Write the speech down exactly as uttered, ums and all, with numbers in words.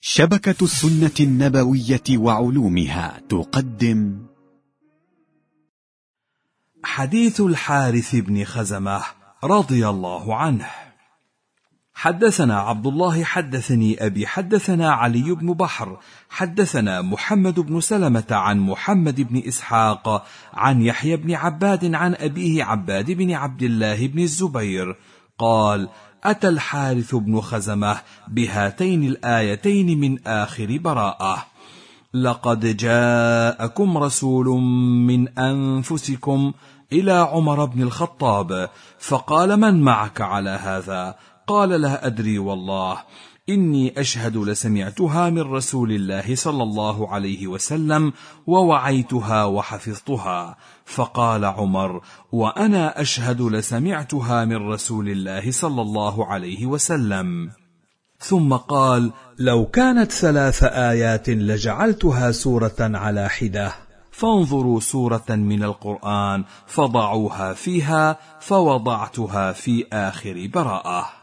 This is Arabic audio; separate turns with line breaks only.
شبكة السنة النبوية وعلومها تقدم
حديث الحارث بن خزمة رضي الله عنه. حدثنا عبد الله حدثني أبي حدثنا علي بن بحر حدثنا محمد بن سلمة عن محمد بن إسحاق عن يحيى بن عباد عن أبيه عباد بن عبد الله بن الزبير قال: أتى الحارث بن خزمة بهاتين الآيتين من آخر براءة: لقد جاءكم رسول من أنفسكم إلى عمر بن الخطاب، فقال: من معك على هذا؟ قال: لا أدري والله، إني أشهد لسمعتها من رسول الله صلى الله عليه وسلم ووعيتها وحفظتها. فقال عمر: وأنا أشهد لسمعتها من رسول الله صلى الله عليه وسلم. ثم قال: لو كانت ثلاث آيات لجعلتها سورة على حدة، فانظروا سورة من القرآن فضعوها فيها، فوضعتها في آخر براءة.